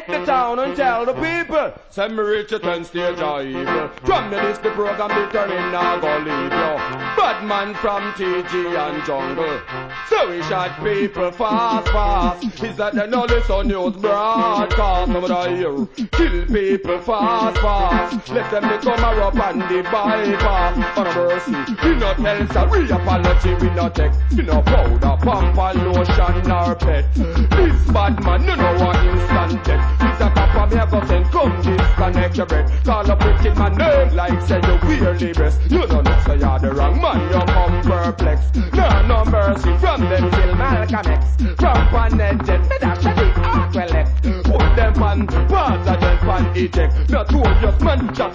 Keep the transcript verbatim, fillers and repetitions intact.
the town and tell the people. Send me reach a ten stage of evil. From the list the program determined now go leave you. Bad man from T G and jungle. So we shot people fast, fast. Is that they know listen news broadcast? Some of the here. Kill people fast, fast. Let them become a rope and the bypass. On a mercy. We no tell sorry apology. We no take. We no powder, pump and lotion or pet. This bad man, you know what instant death. It's a copper, me a go send, come disconnect your breath. Call up wicked man name like say you weirdly breast. You don't know say you're the wrong man, you come perplexed. No, no mercy from them till Malcolm X. From Panet Jet, me dash a the arc well left. Put them on, pass a them pan eject. Not two just man, just